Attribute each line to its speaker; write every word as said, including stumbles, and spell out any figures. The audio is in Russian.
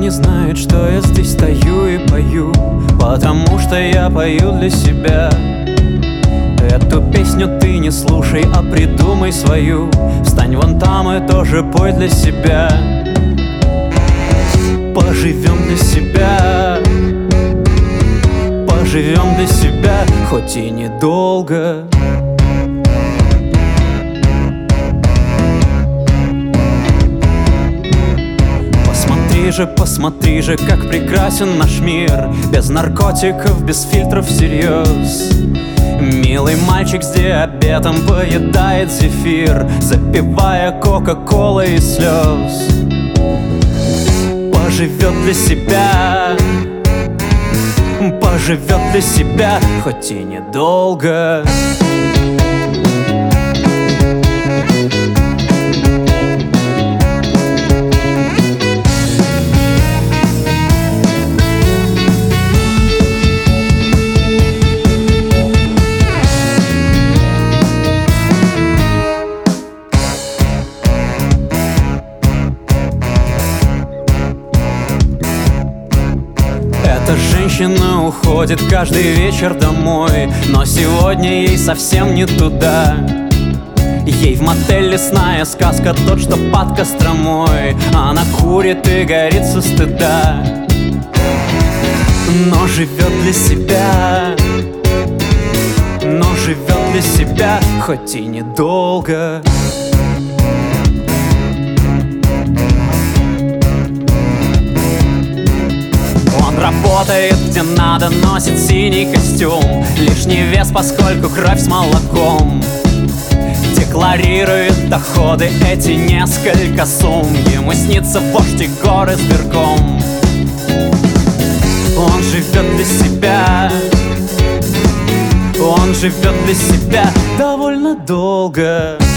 Speaker 1: не знает, что я здесь стою и пою, потому что я пою для себя. Эту песню ты не слушай, а придумай свою. Встань вон там и тоже пой для себя. Поживем для себя, поживем для себя, хоть и недолго. Посмотри же, посмотри же, как прекрасен наш мир. Без наркотиков, без фильтров всерьез. Милый мальчик с диабетом поедает зефир, запивая кока-колой из слез. Поживет для себя, поживет для себя, хоть и недолго. Эта женщина уходит каждый вечер домой, но сегодня ей совсем не туда. Ей в мотеле лесная сказка, тот, что под Костромой. Она курит и горит со стыда, но живет для себя, но живет для себя, хоть и недолго. Работает где надо, носит синий костюм, лишний вес, поскольку кровь с молоком. Декларирует доходы эти несколько сумм. Ему снится вождь и горы с верхом. Он живет для себя, он живет для себя довольно долго.